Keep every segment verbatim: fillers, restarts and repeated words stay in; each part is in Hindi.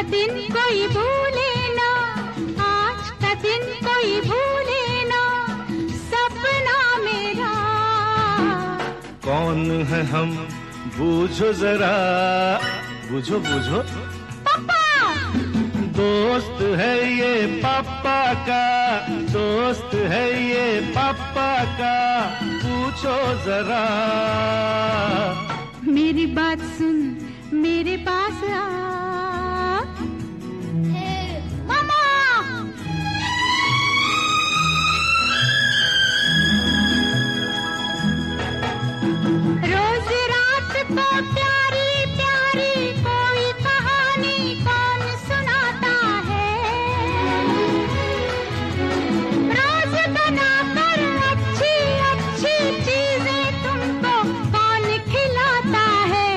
दिन कोई भूले ना, आज का दिन कोई भूले ना, सपना मेरा। कौन है हम बूझो जरा, बूझो बूझो। पापा। दोस्त है ये पापा का, दोस्त है ये पापा का, पूछो जरा। मेरी बात सुन, मेरे पास आ। मामा। रोज रात को प्यारी प्यारी कोई कहानी कौन सुनाता है, रोज बनाकर अच्छी अच्छी चीजें तुमको कौन खिलाता है।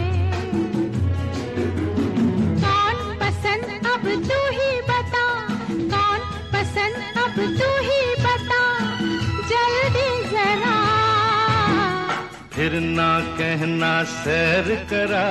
कौन पसंद अब तू ही बता, कौन पसंद अब तू ही बता, जल्दी जरा। फिर ना कहना सैर करा।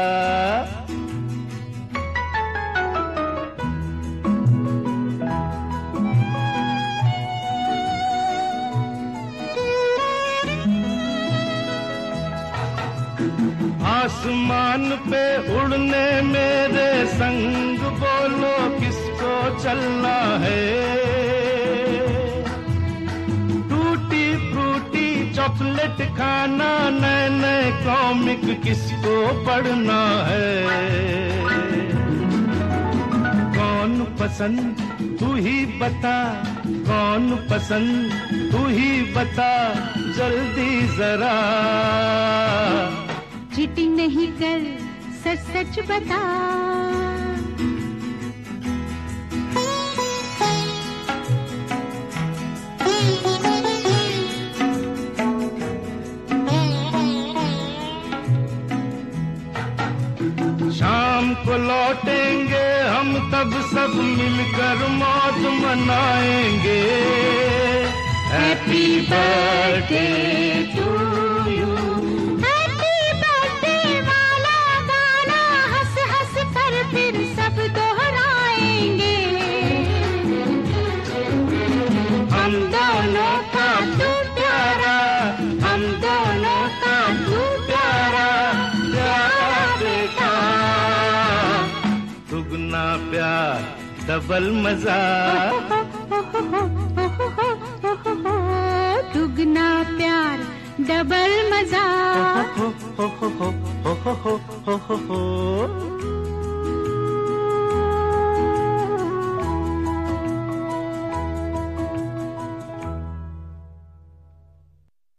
आसमान पे उड़ने मेरे संग बोलो किसको चलना है, टूटी फ्रूटी चॉकलेट खाना, नए नए कॉमिक किसको पढ़ना है। कौन पसंद तू ही बता, कौन पसंद तू ही बता, जल्दी जरा। चीटिंग नहीं कर, सच सच बता। शाम को लौटेंगे हम तब सब मिलकर मौज मनाएंगे। Happy birthday to you. फिर सब दोहराएंगे। हम दोनों का तू प्यारा, हम दोनों का तू प्यारा, प्यारा बेटा। दुगना प्यार डबल मजा, दुगना प्यार डबल मजा। हो हो हो हो हो हो हो हो हो।